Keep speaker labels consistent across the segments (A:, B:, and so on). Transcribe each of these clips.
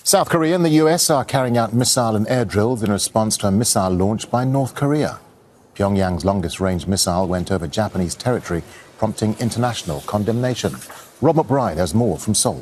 A: South Korea and the US are carrying out missile and air drills in response to a missile launch by North Korea. Pyongyang's longest-range missile went over Japanese territory, prompting international condemnation. Rob McBride has more from Seoul.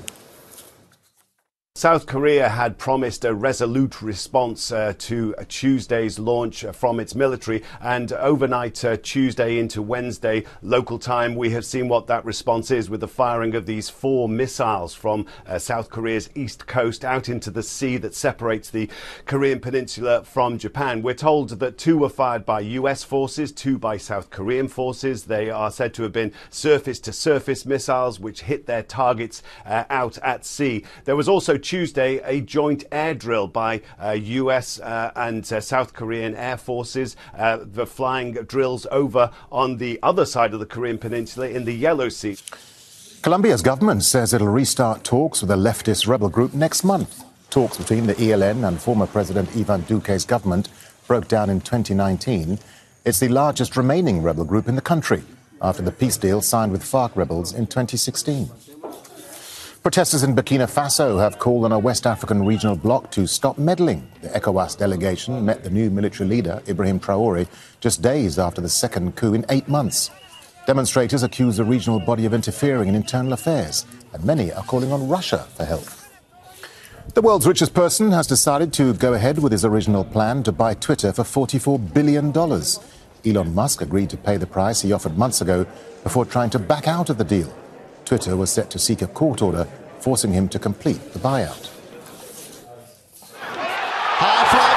B: South Korea had promised a resolute response to Tuesday's launch from its military, and overnight Tuesday into Wednesday local time we have seen what that response is, with the firing of these 4 missiles from South Korea's east coast out into the sea that separates the Korean peninsula from Japan. We're told that 2 were fired by US forces, 2 by South Korean forces. They are said to have been surface-to-surface missiles which hit their targets out at sea. There was also Tuesday a joint air drill by US and South Korean air forces, the flying drills over on the other side of the Korean peninsula in the Yellow Sea.
A: Colombia's government says it'll restart talks with a leftist rebel group next month. Talks between the ELN and former President Ivan Duque's government broke down in 2019. It's the largest remaining rebel group in the country after the peace deal signed with FARC rebels in 2016. Protesters in Burkina Faso have called on a West African regional bloc to stop meddling. The ECOWAS delegation met the new military leader, Ibrahim Traoré, just days after the second coup in 8 months. Demonstrators accuse the regional body of interfering in internal affairs, and many are calling on Russia for help. The world's richest person has decided to go ahead with his original plan to buy Twitter for $44 billion. Elon Musk agreed to pay the price he offered months ago before trying to back out of the deal. Twitter was set to seek a court order forcing him to complete the buyout.
C: High fly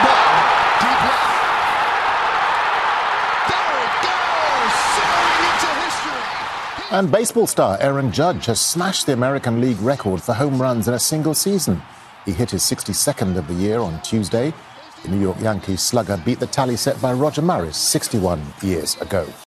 C: ball, deep left. There it goes, soaring into history.
A: And baseball star Aaron Judge has smashed the American League record for home runs in a single season. He hit his 62nd of the year on Tuesday. The New York Yankees slugger beat the tally set by Roger Maris 61 years ago.